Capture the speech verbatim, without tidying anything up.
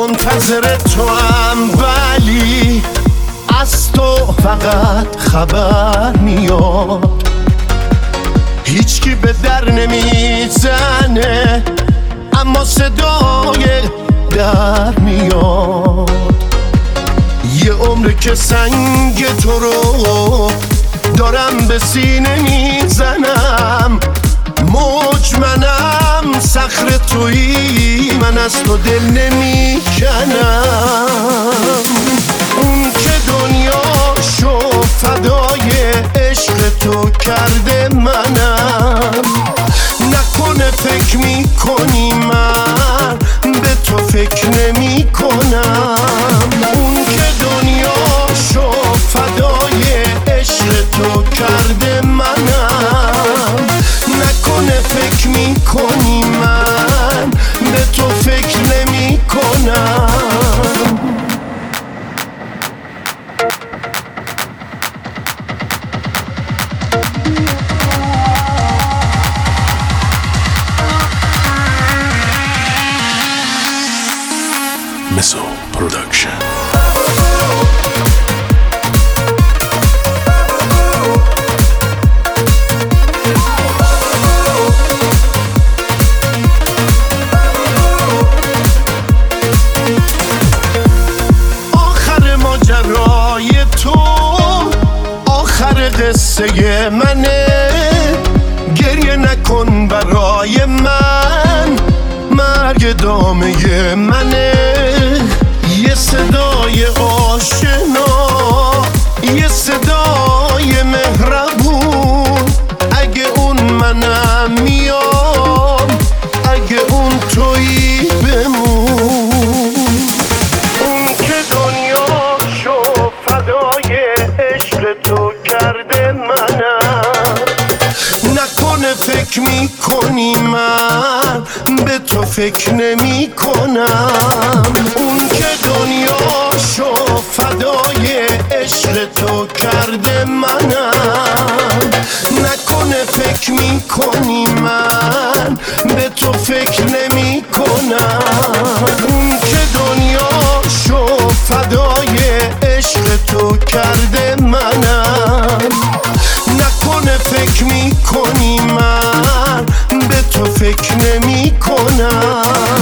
منتظر تو هم، ولی از تو فقط خبر میاد. هیچکی به در نمیزنه اما صدای در میاد. یه عمره که سنگ تو رو دارم به سینه میزنم. موج منم، صخر تویی، من از تو دل نمیکنم. اون که دنیاشو فدای عشق تو کرده منم. نکنه فکر میکنی من به تو فکر نمیکنم. اون که دنیاشو فدای عشق تو کرده منم. نکنه فکر میکنی من به تو فکر نمیکنم. Misso Production. آخر ماجرای تو آخر قصه منه. گریه نکن برای من، مرگ دامه منه. یه صدای آشنا، یه صدای مهربون. اگه اون منم میام، اگه اون تویی بمون. اون که دنیاشو فدای عشق تو کرده منم. نکنه فکر میکنی من به تو فکر نمی کنم. اون که دنیاشو فدای عشق تو کرده منم. نکنه فکر میکنی من به تو فکر نمی کنم. اون که دنیاشو فدای عشق تو کرده منم. نکنه فکر میکنی من به تو فکر نمی کنم.